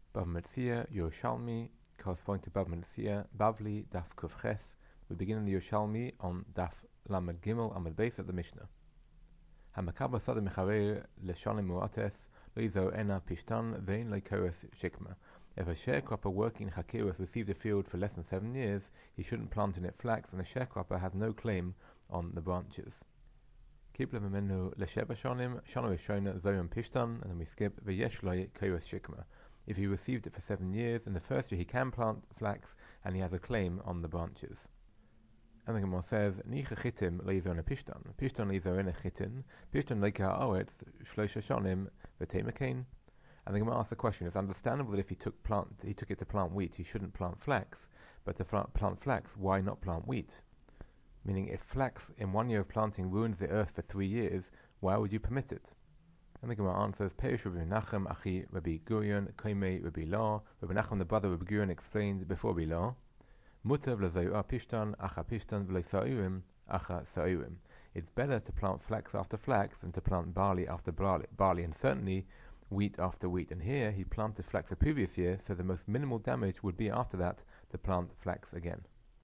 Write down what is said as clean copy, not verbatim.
Bava Metzia, Yerushalmi, corresponding to Bava Metzia, Bavli, Daf Kuf Ches. We begin in the Yerushalmi on Daf Lamed Gimel Amud Beis at the Mishnah. Hamakaba Sada Mechaver Leshanim Muates Leizo Ena Pishtan Vein Leikoros Shikma. If a sharecropper working in Chakiros received a field for less than 7 years, he shouldn't plant in it flax, and the sharecropper has no claim on the branches. Kibla Memenu Lesheva Shonim, Shonim Shona Zoyam Pishtan, and then we skip Veyesh Loi Koros Shikma. If he received it for 7 years, in the first year he can plant flax, and he has a claim on the branches. And the Gemara says, Nicha Chitim Leizon Pishtan. Pishtan Leizon Chitin. Pishtan Leika Oetz Shloisha Shonim V'Temekain. And the Gemara asks the question: it's understandable that if he took it to plant wheat, he shouldn't plant flax. But to plant flax, why not plant wheat? Meaning, if flax in 1 year of planting ruins the earth for 3 years, why would you permit it? And the Gemara answers, Perish Rabbi Menachem, Achi Rabbi Gurion, Koimei Rabbi La. Rabbi Menachem, the brother of Rabbi Gurion, explained before Rabbi La, Mutav L'Zayuah Pishtan, Acha Pishtan, V'Lo Sa'urim, Acha Sa'urim. It's better to plant flax after flax than to plant barley after barley, and certainly wheat after wheat. And here he planted flax the previous year, so the most minimal damage would be after that to plant flax again.